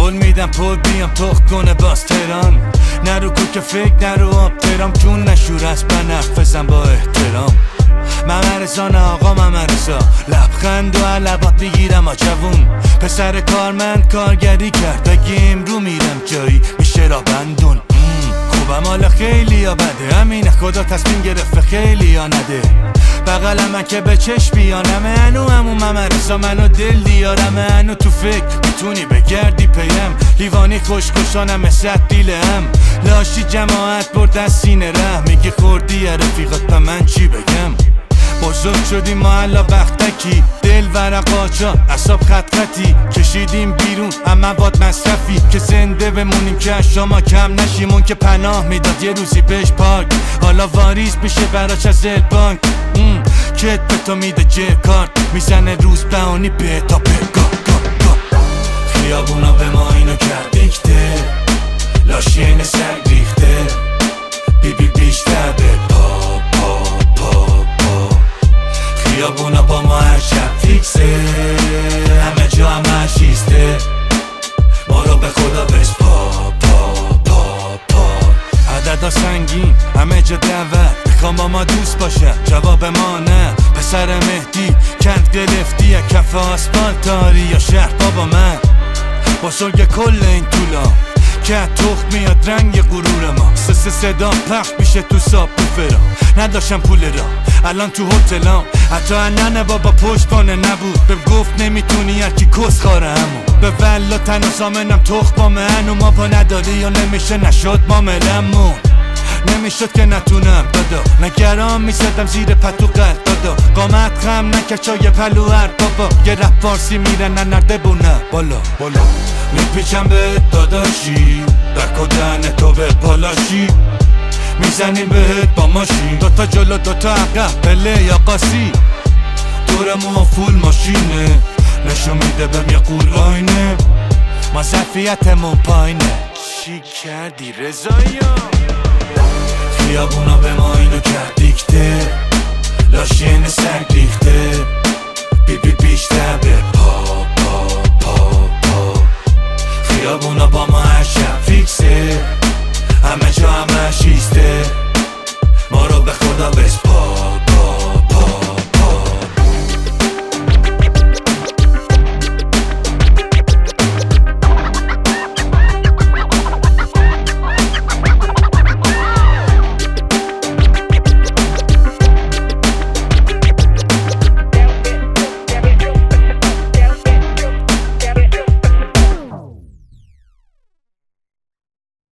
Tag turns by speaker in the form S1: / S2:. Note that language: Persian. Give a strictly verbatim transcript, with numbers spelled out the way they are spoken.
S1: قول میدم پول بیام تخت کنه باز تهران. نرو کو که فکر نرو آب ترام، چون نشور است بنفذم با احترام. ممرزان آقا ممرزا، لبخند و علبات بگیرم آجوون. پسر کارمند کارگری کرد، اگه امرو میرم جایی میشه را بندون. خوبم حالا خیلی یا بده، همینه خدا تصمیم گرفته خیلی یا نده. بغل من که به چشم بیانمه، انو همون ممرزا منو دل دیارمه. انو تو فکر میتونی بگردی پیم، لیوانی خوشکشانم مثل دیلم. لاشی جماعت برد از سینه ره، میگی خوردی یا رفیقات به من چی بگم. بزرگ شدیم ما حالا بختکی، دل ورقاچا اصاب خط خطی. کشیدیم بیرون اما باد مصرفی، که زنده بمونیم که از شما کم نشیم. اون که پناه میداد یه روزی بهش پاک، حالا واریز میشه براش از بانک. کت به تو میده جه کارت، میزنه روز بهانی به تا بگا. خیابونا به ما اینو کرد دیکته، لاشی این سگ ریخته. بی بی بیشتر به پا پا پا پا. خیابونا با ما هر شب فیکسه، همه جا همه شیسته. ما رو به خدا بس پا پا پا پا. عددا سنگین همه جا دعوت، میخوام با ما دوست باشه، جواب ما نه. پسر مهدی کند گرفتی کف آسفالت داری یا شهر بابا من. بزرگ کل این طولا که تخت میاد رنگ غرور ما. سس صدا پخت میشه تو ساب بوفرا، نداشتم پول را الان تو هتلام. حتی اننه بابا پشتبانه نبود، به گفت نمیتونی هرکی کس خاره همون. به ولا تنها سامنم تخت با من، و ما با نداری یا نمیشه نشد معاملمون. نمیشد که نتونم دادا، نگران میزدم زیر پتو قلب دادا. قامت خم نکرد چای پلوهر بابا، یه رپ فارسی میره ننرده بونه بالا بالا. میپیچم به داداشی، در کدن تو به پالاشی. میزنیم بهت با ماشین، دوتا جلو دوتا عقب پله یا قاسی. دورمون فول ماشینه، نشون میده بهم یه قول آینه. ما ظرفیتمون پایینه، چی کردی رضایا؟ خیابونا به ما اینو کرد دیکته، لاشی این سگ ریخته. بی بی بیشتر به پا پا پا پا. خیابونا با ما هر شب فیکسه، همه جا همه شیسته. ما رو به خدا بسپار.